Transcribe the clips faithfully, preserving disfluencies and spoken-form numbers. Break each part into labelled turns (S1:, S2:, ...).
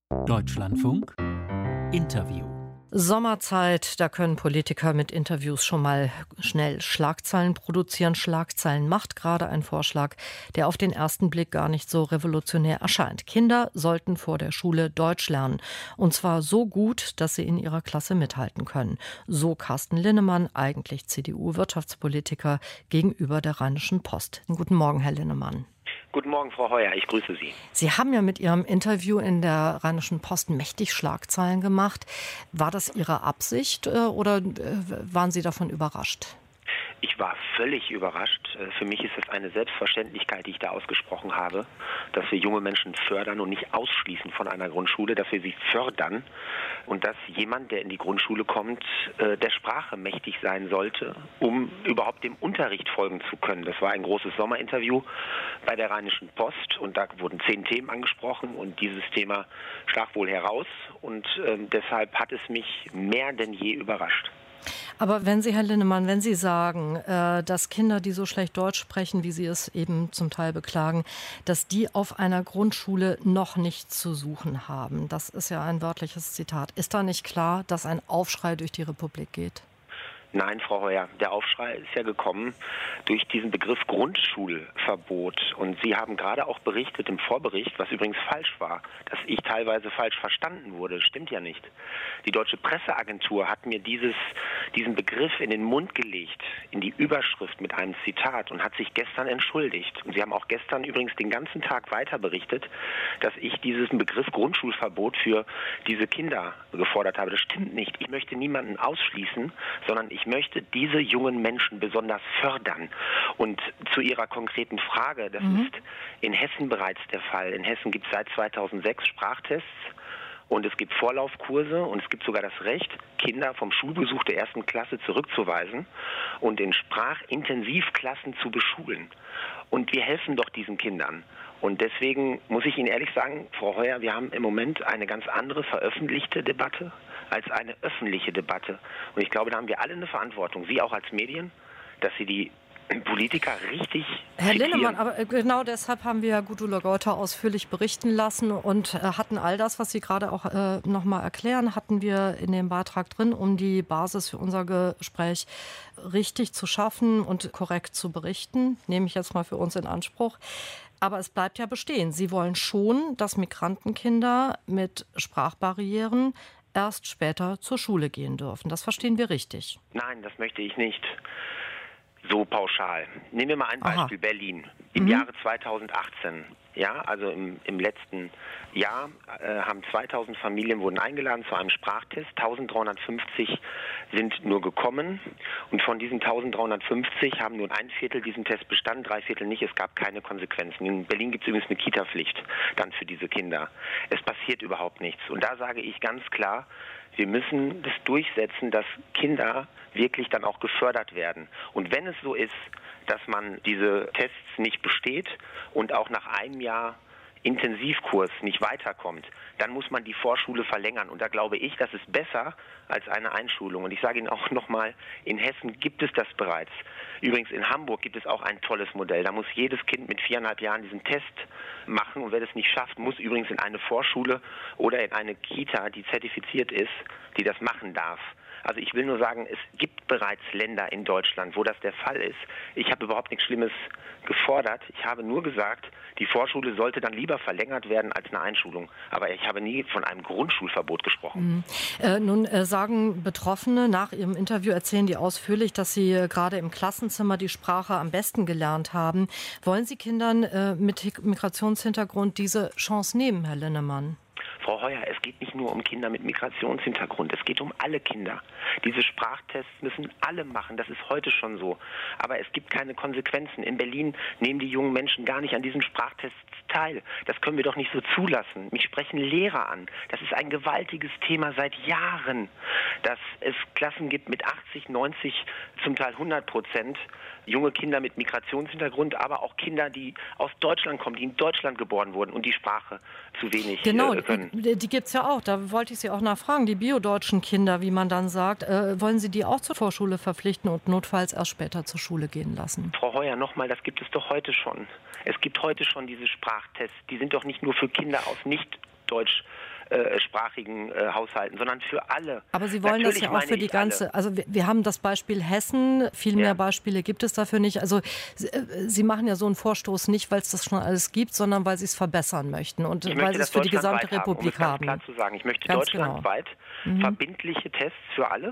S1: Deutschlandfunk Interview.
S2: Sommerzeit, da können Politiker mit Interviews schon mal schnell Schlagzeilen produzieren. Schlagzeilen macht gerade ein Vorschlag, der auf den ersten Blick gar nicht so revolutionär erscheint. Kinder sollten vor der Schule Deutsch lernen. Und zwar so gut, dass sie in ihrer Klasse mithalten können. So Carsten Linnemann, eigentlich C D U-Wirtschaftspolitiker, gegenüber der Rheinischen Post. Guten Morgen, Herr Linnemann.
S3: Guten Morgen, Frau Heuer, ich grüße Sie.
S2: Sie haben ja mit Ihrem Interview in der Rheinischen Post mächtig Schlagzeilen gemacht. War das Ihre Absicht oder waren Sie davon überrascht?
S3: Ich war völlig überrascht. Für mich ist es eine Selbstverständlichkeit, die ich da ausgesprochen habe, dass wir junge Menschen fördern und nicht ausschließen von einer Grundschule, dass wir sie fördern und dass jemand, der in die Grundschule kommt, der Sprache mächtig sein sollte, um überhaupt dem Unterricht folgen zu können. Das war ein großes Sommerinterview bei der Rheinischen Post und da wurden zehn Themen angesprochen und dieses Thema stach wohl heraus und äh, deshalb hat es mich mehr denn je überrascht.
S2: Aber wenn Sie, Herr Linnemann, wenn Sie sagen, äh, dass Kinder, die so schlecht Deutsch sprechen, wie Sie es eben zum Teil beklagen, dass die auf einer Grundschule noch nichts zu suchen haben, das ist ja ein wörtliches Zitat. Ist da nicht klar, dass ein Aufschrei durch die Republik geht?
S3: Nein, Frau Heuer, der Aufschrei ist ja gekommen durch diesen Begriff Grundschulverbot. Und Sie haben gerade auch berichtet im Vorbericht, was übrigens falsch war, dass ich teilweise falsch verstanden wurde. Stimmt ja nicht. Die Deutsche Presseagentur hat mir dieses, diesen Begriff in den Mund gelegt, in die Überschrift mit einem Zitat und hat sich gestern entschuldigt. Und Sie haben auch gestern übrigens den ganzen Tag weiter berichtet, dass ich diesen Begriff Grundschulverbot für diese Kinder gefordert habe. Das stimmt nicht. Ich möchte niemanden ausschließen, sondern ich Ich möchte diese jungen Menschen besonders fördern. Und zu Ihrer konkreten Frage, das mhm. ist in Hessen bereits der Fall. In Hessen gibt es seit zweitausendsechs Sprachtests und es gibt Vorlaufkurse und es gibt sogar das Recht, Kinder vom Schulbesuch der ersten Klasse zurückzuweisen und in Sprachintensivklassen zu beschulen. Und wir helfen doch diesen Kindern. Und deswegen muss ich Ihnen ehrlich sagen, Frau Heuer, wir haben im Moment eine ganz andere veröffentlichte Debatte als eine öffentliche Debatte. Und ich glaube, da haben wir alle eine Verantwortung, Sie auch als Medien, dass Sie die Politiker richtig
S2: Herr
S3: zitieren.
S2: Linnemann, aber genau deshalb haben wir Gudula Geuter ausführlich berichten lassen und äh, hatten all das, was Sie gerade auch äh, nochmal erklären, hatten wir in dem Beitrag drin, um die Basis für unser Gespräch richtig zu schaffen und korrekt zu berichten. Nehme ich jetzt mal für uns in Anspruch. Aber es bleibt ja bestehen. Sie wollen schon, dass Migrantenkinder mit Sprachbarrieren erst später zur Schule gehen dürfen. Das verstehen wir richtig.
S3: Nein, das möchte ich nicht so pauschal. Nehmen wir mal ein Beispiel, Aha. Berlin. Im mhm. Jahre zweitausendachtzehn, ja, also im, im letzten Jahr, äh, haben zweitausend Familien wurden eingeladen zu einem Sprachtest. eintausenddreihundertfünfzig sind nur gekommen und von diesen eintausenddreihundertfünfzig haben nur ein Viertel diesen Test bestanden, drei Viertel nicht. Es gab keine Konsequenzen. In Berlin gibt es übrigens eine Kita-Pflicht dann für diese Kinder. Es passiert überhaupt nichts. Und da sage ich ganz klar, wir müssen das durchsetzen, dass Kinder wirklich dann auch gefördert werden. Und wenn es so ist, dass man diese Tests nicht besteht und auch nach einem Jahr Intensivkurs nicht weiterkommt, dann muss man die Vorschule verlängern. Und da glaube ich, das ist besser als eine Einschulung. Und ich sage Ihnen auch nochmal, in Hessen gibt es das bereits. Übrigens in Hamburg gibt es auch ein tolles Modell. Da muss jedes Kind mit viereinhalb Jahren diesen Test machen. Und wer das nicht schafft, muss übrigens in eine Vorschule oder in eine Kita, die zertifiziert ist, die das machen darf. Also ich will nur sagen, es gibt bereits Länder in Deutschland, wo das der Fall ist. Ich habe überhaupt nichts Schlimmes gefordert. Ich habe nur gesagt, die Vorschule sollte dann lieber verlängert werden als eine Einschulung. Aber ich habe nie von einem Grundschulverbot gesprochen.
S2: Mhm. Äh, nun äh, sagen Betroffene nach ihrem Interview, erzählen die ausführlich, dass sie äh, gerade im Klassenzimmer die Sprache am besten gelernt haben. Wollen Sie Kindern äh, mit Migrationshintergrund diese Chance nehmen, Herr Linnemann?
S3: Frau Heuer, es geht nicht nur um Kinder mit Migrationshintergrund, es geht um alle Kinder. Diese Sprachtests müssen alle machen, das ist heute schon so. Aber es gibt keine Konsequenzen. In Berlin nehmen die jungen Menschen gar nicht an diesen Sprachtests teil. Das können wir doch nicht so zulassen. Mich sprechen Lehrer an. Das ist ein gewaltiges Thema seit Jahren, dass es Klassen gibt mit achtzig, neunzig, zum Teil hundert Prozent junge Kinder mit Migrationshintergrund, aber auch Kinder, die aus Deutschland kommen, die in Deutschland geboren wurden und die Sprache zu wenig
S2: genau,
S3: äh, können.
S2: Die, die gibt es ja auch. Da wollte ich Sie auch nachfragen. Die biodeutschen Kinder, wie man dann sagt, äh, wollen Sie die auch zur Vorschule verpflichten und notfalls erst später zur Schule gehen lassen?
S3: Frau Heuer, nochmal, das gibt es doch heute schon. Es gibt heute schon diese Sprachtests. Die sind doch nicht nur für Kinder aus nicht deutsch zweisprachigen äh, Haushalten, sondern für alle.
S2: Aber Sie wollen Natürlich das ja auch für die ganze, alle. also wir, wir haben das Beispiel Hessen, viel mehr ja. Beispiele gibt es dafür nicht. Also Sie, Sie machen ja so einen Vorstoß nicht, weil es das schon alles gibt, sondern weil Sie es verbessern möchten und
S3: ich
S2: weil Sie es für die gesamte
S3: haben,
S2: Republik
S3: um es
S2: haben.
S3: Ganz klar zu sagen, ich möchte
S2: ganz
S3: deutschlandweit
S2: genau.
S3: verbindliche Tests für alle.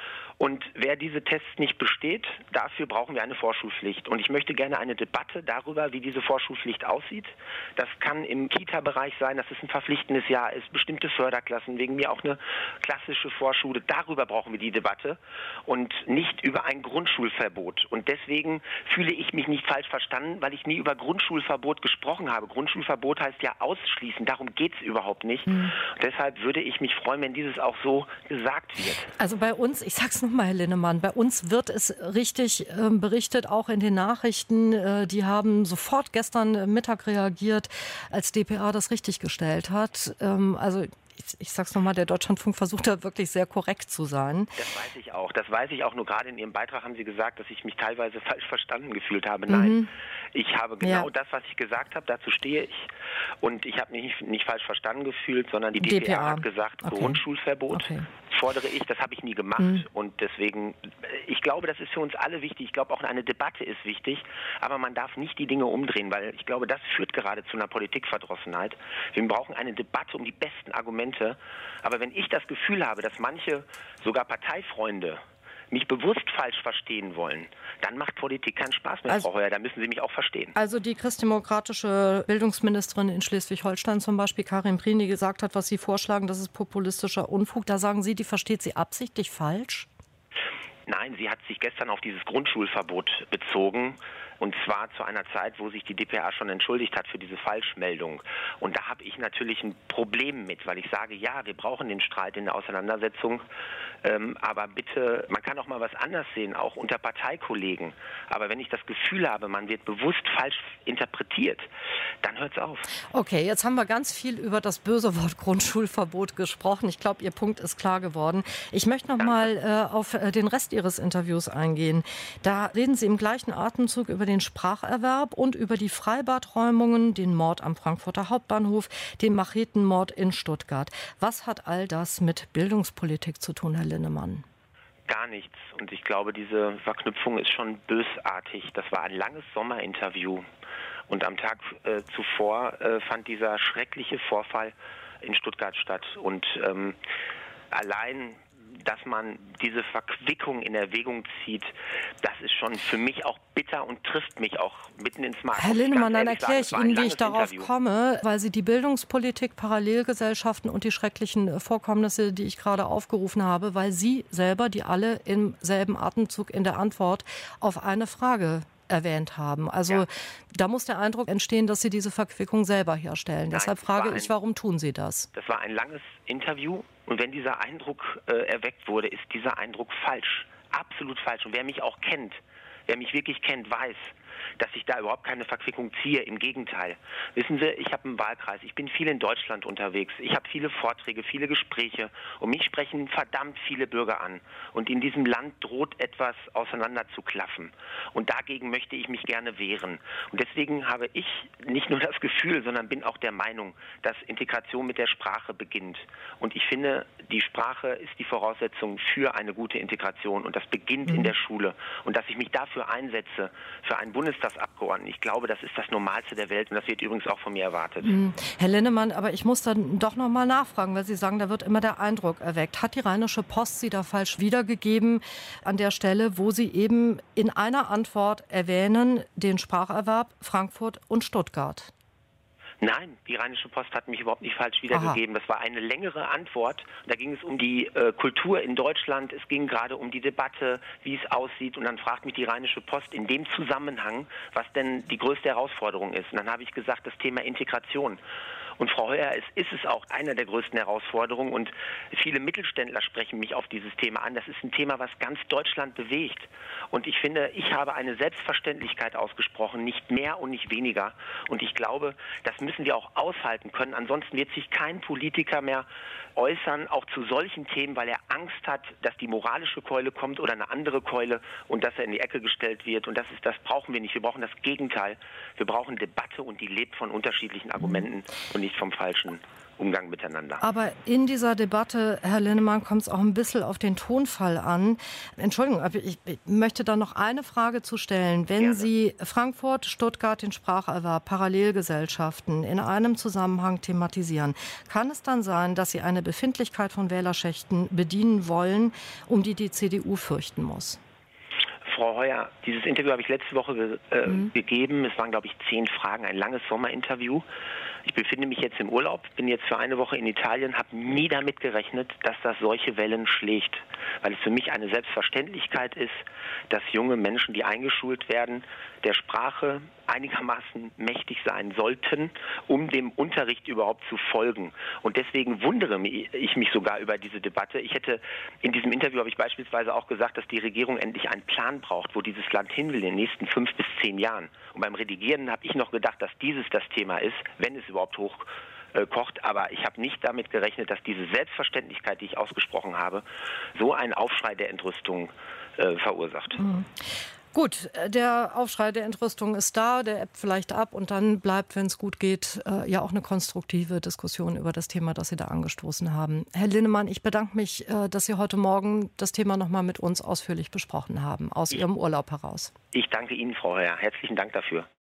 S3: Und wer diese Tests nicht besteht, dafür brauchen wir eine Vorschulpflicht. Und ich möchte gerne eine Debatte darüber, wie diese Vorschulpflicht aussieht. Das kann im Kita-Bereich sein, dass es ein verpflichtendes Jahr ist, bestimmte Förderklassen, wegen mir auch eine klassische Vorschule. Darüber brauchen wir die Debatte und nicht über ein Grundschulverbot. Und deswegen fühle ich mich nicht falsch verstanden, weil ich nie über Grundschulverbot gesprochen habe. Grundschulverbot heißt ja ausschließen, darum geht es überhaupt nicht. Mhm. Deshalb würde ich mich freuen, wenn dieses auch so gesagt wird.
S2: Also bei uns, ich sag's noch mal, Herr Linnemann, bei uns wird es richtig äh, berichtet, auch in den Nachrichten. Äh, die haben sofort gestern Mittag reagiert, als D P A das richtiggestellt hat. Ähm, also ich, ich sag's noch mal, der Deutschlandfunk versucht da wirklich sehr korrekt zu sein.
S3: Das weiß ich auch. Das weiß ich auch. Nur gerade in Ihrem Beitrag haben Sie gesagt, dass ich mich teilweise falsch verstanden gefühlt habe. Nein, mhm. ich habe genau ja. das, was ich gesagt habe, dazu stehe ich. Und ich habe mich nicht, nicht falsch verstanden gefühlt, sondern die D P A, D P A. hat gesagt, okay. Grundschulverbot. Okay. Fordere ich, das habe ich nie gemacht mhm. und deswegen, ich glaube, das ist für uns alle wichtig. Ich glaube, auch eine Debatte ist wichtig, aber man darf nicht die Dinge umdrehen, weil ich glaube, das führt gerade zu einer Politikverdrossenheit. Wir brauchen eine Debatte um die besten Argumente, aber wenn ich das Gefühl habe, dass manche, sogar Parteifreunde, mich bewusst falsch verstehen wollen, dann macht Politik keinen Spaß mehr, also, Frau Heuer. Da müssen Sie mich auch verstehen.
S2: Also die christdemokratische Bildungsministerin in Schleswig-Holstein zum Beispiel, Karin Prien, die gesagt hat, was Sie vorschlagen, das ist populistischer Unfug. Da sagen Sie, die versteht sie absichtlich falsch?
S3: Nein, sie hat sich gestern auf dieses Grundschulverbot bezogen. Und zwar zu einer Zeit, wo sich die D P A schon entschuldigt hat für diese Falschmeldung. Und da habe ich natürlich ein Problem mit, weil ich sage, ja, wir brauchen den Streit in der Auseinandersetzung. Ähm, aber bitte, man kann auch mal was anders sehen, auch unter Parteikollegen. Aber wenn ich das Gefühl habe, man wird bewusst falsch interpretiert, dann hört es auf.
S2: Okay, jetzt haben wir ganz viel über das böse Wort Grundschulverbot gesprochen. Ich glaube, Ihr Punkt ist klar geworden. Ich möchte noch Danke. mal äh, auf den Rest Ihres Interviews eingehen. Da reden Sie im gleichen Atemzug über den Spracherwerb und über die Freibadräumungen, den Mord am Frankfurter Hauptbahnhof, den Machetenmord in Stuttgart. Was hat all das mit Bildungspolitik zu tun, Herr Linnemann?
S3: Gar nichts. Und ich glaube, diese Verknüpfung ist schon bösartig. Das war ein langes Sommerinterview. Und am Tag äh, zuvor äh, fand dieser schreckliche Vorfall in Stuttgart statt. Und ähm, allein, dass man diese Verquickung in Erwägung zieht, das ist schon für mich auch bitter und trifft mich auch mitten ins Mark.
S2: Herr Linnemann, dann erkläre ich Ihnen, wie ich darauf komme, weil Sie die Bildungspolitik, Parallelgesellschaften und die schrecklichen Vorkommnisse, die ich gerade aufgerufen habe, weil Sie selber die alle im selben Atemzug in der Antwort auf eine Frage erwähnt haben. Also ja. da muss der Eindruck entstehen, dass Sie diese Verquickung selber herstellen. Nein, Deshalb frage ich, ein, warum tun Sie das?
S3: Das war ein langes Interview und wenn dieser Eindruck äh, erweckt wurde, ist dieser Eindruck falsch. Absolut falsch. Und wer mich auch kennt, wer mich wirklich kennt, weiß, dass ich da überhaupt keine Verquickung ziehe. Im Gegenteil. Wissen Sie, ich habe einen Wahlkreis. Ich bin viel in Deutschland unterwegs. Ich habe viele Vorträge, viele Gespräche. Und mich sprechen verdammt viele Bürger an. Und in diesem Land droht etwas auseinanderzuklaffen. Und dagegen möchte ich mich gerne wehren. Und deswegen habe ich nicht nur das Gefühl, sondern bin auch der Meinung, dass Integration mit der Sprache beginnt. Und ich finde, die Sprache ist die Voraussetzung für eine gute Integration. Und das beginnt mhm. in der Schule. Und dass ich mich dafür einsetze, für einen Bundestagsabgeordneten. Ich glaube, das ist das Normalste der Welt und das wird übrigens auch von mir erwartet.
S2: Mhm. Herr Linnemann, aber ich muss dann doch noch mal nachfragen, weil Sie sagen, da wird immer der Eindruck erweckt. Hat die Rheinische Post Sie da falsch wiedergegeben an der Stelle, wo Sie eben in einer Antwort erwähnen, den Spracherwerb Frankfurt und Stuttgart?
S3: Nein, die Rheinische Post hat mich überhaupt nicht falsch wiedergegeben. Aha. Das war eine längere Antwort. Da ging es um die äh, Kultur in Deutschland. Es ging gerade um die Debatte, wie es aussieht. Und dann fragt mich die Rheinische Post in dem Zusammenhang, was denn die größte Herausforderung ist. Und dann habe ich gesagt, das Thema Integration. Und Frau Heuer, es ist es auch eine der größten Herausforderungen. Und viele Mittelständler sprechen mich auf dieses Thema an. Das ist ein Thema, was ganz Deutschland bewegt. Und ich finde, ich habe eine Selbstverständlichkeit ausgesprochen, nicht mehr und nicht weniger. Und ich glaube, das müssen wir auch aushalten können. Ansonsten wird sich kein Politiker mehr äußern, auch zu solchen Themen, weil er Angst hat, dass die moralische Keule kommt oder eine andere Keule und dass er in die Ecke gestellt wird. Und das ist, das brauchen wir nicht. Wir brauchen das Gegenteil. Wir brauchen Debatte und die lebt von unterschiedlichen Argumenten und nicht vom Falschen. Umgang miteinander.
S2: Aber in dieser Debatte, Herr Linnemann, kommt es auch ein bisschen auf den Tonfall an. Entschuldigung, aber ich, ich möchte da noch eine Frage zu stellen. Wenn
S3: Gerne.
S2: Sie Frankfurt, Stuttgart, den Spracherwerb, Parallelgesellschaften in einem Zusammenhang thematisieren, kann es dann sein, dass Sie eine Befindlichkeit von Wählerschächten bedienen wollen, um die die C D U fürchten muss?
S3: Frau Heuer, dieses Interview habe ich letzte Woche ge äh,
S2: Mhm.
S3: gegeben. Es waren, glaube ich, zehn Fragen, ein langes Sommerinterview. Ich befinde mich jetzt im Urlaub, bin jetzt für eine Woche in Italien, habe nie damit gerechnet, dass das solche Wellen schlägt. Weil es für mich eine Selbstverständlichkeit ist, dass junge Menschen, die eingeschult werden, der Sprache einigermaßen mächtig sein sollten, um dem Unterricht überhaupt zu folgen. Und deswegen wundere ich mich sogar über diese Debatte. Ich hätte in diesem Interview habe ich beispielsweise auch gesagt, dass die Regierung endlich einen Plan braucht, wo dieses Land hin will in den nächsten fünf bis zehn Jahren. Und beim Redigieren habe ich noch gedacht, dass dieses das Thema ist, wenn es überhaupt hoch äh, kocht. Aber ich habe nicht damit gerechnet, dass diese Selbstverständlichkeit, die ich ausgesprochen habe, so einen Aufschrei der Entrüstung äh, verursacht.
S2: Mhm. Gut, der Aufschrei der Entrüstung ist da, der ebbt vielleicht ab und dann bleibt, wenn es gut geht, äh, ja auch eine konstruktive Diskussion über das Thema, das Sie da angestoßen haben. Herr Linnemann, ich bedanke mich, äh, dass Sie heute Morgen das Thema noch mal mit uns ausführlich besprochen haben, aus
S3: ich,
S2: Ihrem Urlaub heraus.
S3: Ich danke Ihnen, Frau Heuer. Herzlichen Dank dafür.